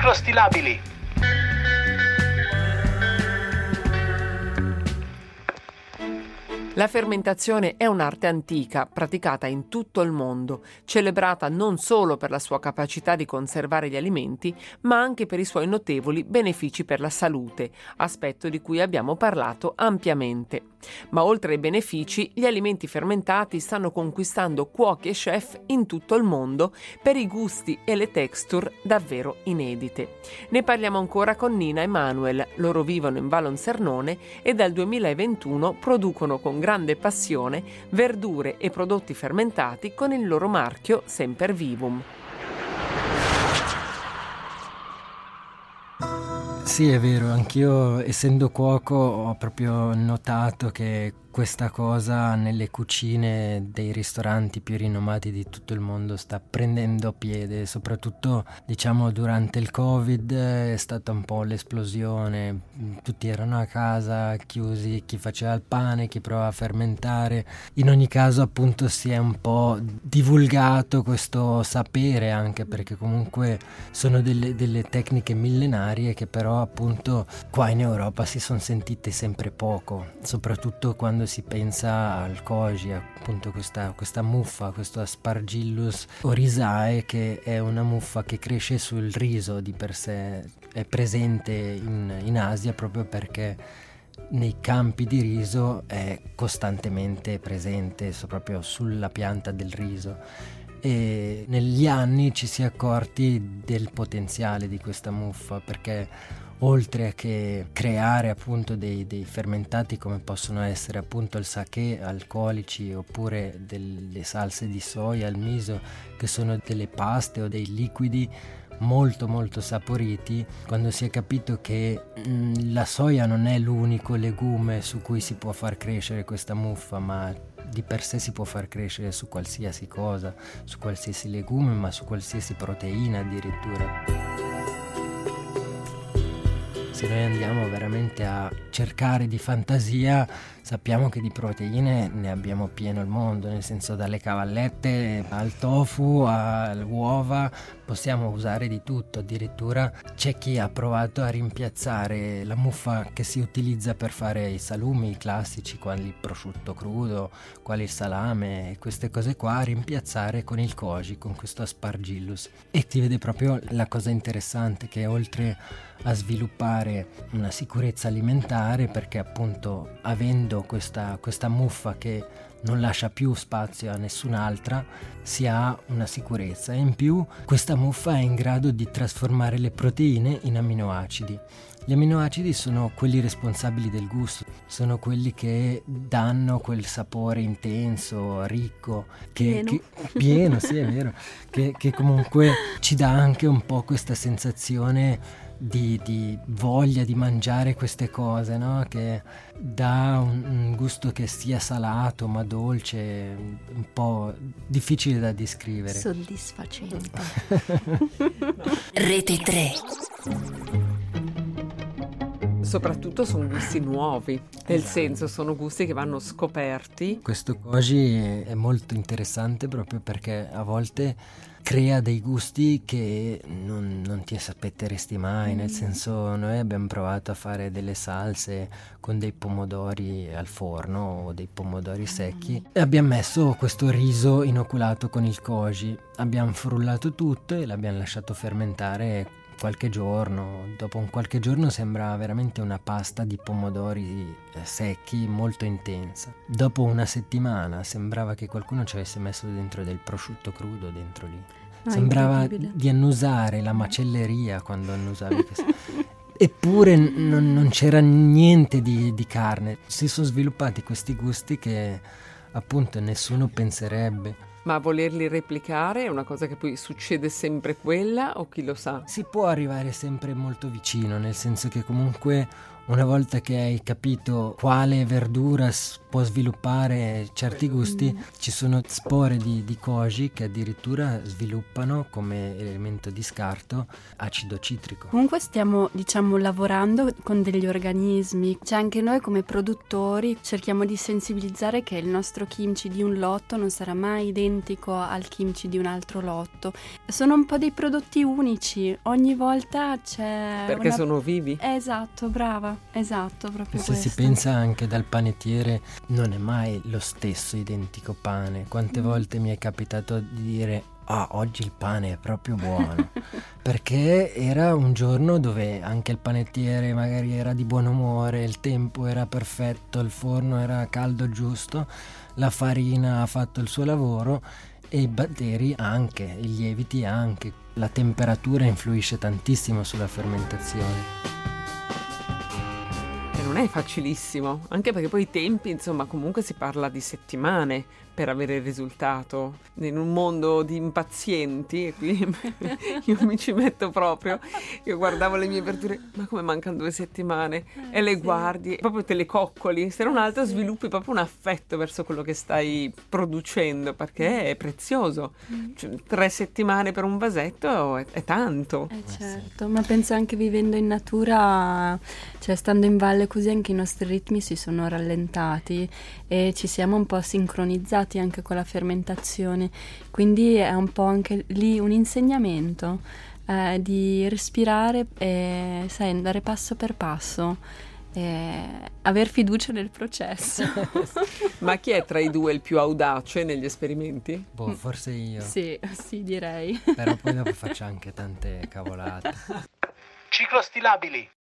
microstilabili. La fermentazione è un'arte antica, praticata in tutto il mondo, celebrata non solo per la sua capacità di conservare gli alimenti, ma anche per i suoi notevoli benefici per la salute, aspetto di cui abbiamo parlato ampiamente. Ma oltre ai benefici, gli alimenti fermentati stanno conquistando cuochi e chef in tutto il mondo per i gusti e le texture davvero inedite. Ne parliamo ancora con Nina e Manuel. Loro vivono in Valonsernone e dal 2021 producono con grande passione verdure e prodotti fermentati con il loro marchio Semper Vivum. Sì, è vero, anch'io essendo cuoco ho proprio notato che questa cosa nelle cucine dei ristoranti più rinomati di tutto il mondo sta prendendo piede, soprattutto diciamo durante il Covid è stata un po' l'esplosione, tutti erano a casa chiusi, chi faceva il pane, chi provava a fermentare, in ogni caso appunto si è un po' divulgato questo sapere, anche perché comunque sono delle tecniche millenarie che però appunto qua in Europa si sono sentite sempre poco, soprattutto quando si pensa al koji, appunto questa muffa, questo Aspergillus oryzae, che è una muffa che cresce sul riso di per sé, è presente in Asia proprio perché nei campi di riso è costantemente presente, proprio sulla pianta del riso. E negli anni ci si è accorti del potenziale di questa muffa, perché oltre a che creare appunto dei fermentati come possono essere appunto il sake, alcolici, oppure delle salse di soia, il miso, che sono delle paste o dei liquidi molto molto saporiti, quando si è capito che la soia non è l'unico legume su cui si può far crescere questa muffa, ma di per sé si può far crescere su qualsiasi cosa, su qualsiasi legume, ma su qualsiasi proteina addirittura. Se noi andiamo veramente a cercare di fantasia, sappiamo che di proteine ne abbiamo pieno il mondo, nel senso dalle cavallette al tofu, alle uova, possiamo usare di tutto. Addirittura c'è chi ha provato a rimpiazzare la muffa che si utilizza per fare i salumi classici, quali il prosciutto crudo, quali il salame, queste cose qua, a rimpiazzare con il koji, con questo Aspergillus. E ti vede proprio la cosa interessante, che oltre a sviluppare una sicurezza alimentare, perché appunto avendo questa muffa che non lascia più spazio a nessun'altra, si ha una sicurezza, e in più questa muffa è in grado di trasformare le proteine in aminoacidi. Gli aminoacidi sono quelli responsabili del gusto, sono quelli che danno quel sapore intenso, ricco, pieno, sì, è vero, che comunque ci dà anche un po' questa sensazione di voglia di mangiare queste cose, no? Che dà un gusto che sia salato ma dolce, un po' difficile da descrivere. Soddisfacente. Rete 3. Soprattutto sono gusti nuovi, nel senso sono gusti che vanno scoperti. Questo koji è molto interessante proprio perché a volte crea dei gusti che non ti aspetteresti mai, nel senso noi abbiamo provato a fare delle salse con dei pomodori al forno o dei pomodori secchi e abbiamo messo questo riso inoculato con il koji, abbiamo frullato tutto e l'abbiamo lasciato fermentare qualche giorno. Dopo un qualche giorno sembra veramente una pasta di pomodori secchi molto intensa. Dopo una settimana sembrava che qualcuno ci avesse messo dentro del prosciutto crudo dentro lì. Sembrava di annusare la macelleria quando annusavi eppure non c'era niente di carne. Si sono sviluppati questi gusti che appunto nessuno penserebbe. Ma volerli replicare è una cosa che poi succede sempre quella, o chi lo sa? Si può arrivare sempre molto vicino, nel senso che comunque una volta che hai capito quale verdura può sviluppare certi gusti, ci sono spore di koji che addirittura sviluppano come elemento di scarto acido citrico. Comunque stiamo, lavorando con degli organismi, cioè anche noi come produttori cerchiamo di sensibilizzare che il nostro kimchi di un lotto non sarà mai identico al kimchi di un altro lotto. Sono un po' dei prodotti unici, ogni volta c'è perché sono vivi. Esatto, brava, esatto, proprio Se questo. si pensa anche dal panettiere, non è mai lo stesso identico pane. Quante volte mi è capitato di dire oggi il pane è proprio buono, perché era un giorno dove anche il panettiere magari era di buon umore, il tempo era perfetto, il forno era caldo giusto, la farina ha fatto il suo lavoro e i batteri anche, i lieviti anche. La temperatura influisce tantissimo sulla fermentazione. E non è facilissimo, anche perché poi i tempi, insomma, comunque si parla di settimane per avere il risultato. In un mondo di impazienti, e qui io mi ci metto proprio, io guardavo le mie verdure, ma come mancano 2 settimane? E le guardi, proprio te le coccoli, se non altro sviluppi proprio un affetto verso quello che stai producendo, perché è prezioso. Cioè, 3 settimane per un vasetto è tanto. Certo, ma penso anche vivendo in natura, cioè stando in valle così anche i nostri ritmi si sono rallentati e ci siamo un po' sincronizzati anche con la fermentazione, quindi è un po' anche lì un insegnamento di respirare e sai, andare passo per passo e aver fiducia nel processo. Ma chi è tra i due il più audace negli esperimenti? Forse io. Sì, direi. Però poi dopo faccio anche tante cavolate. Ciclostilabili.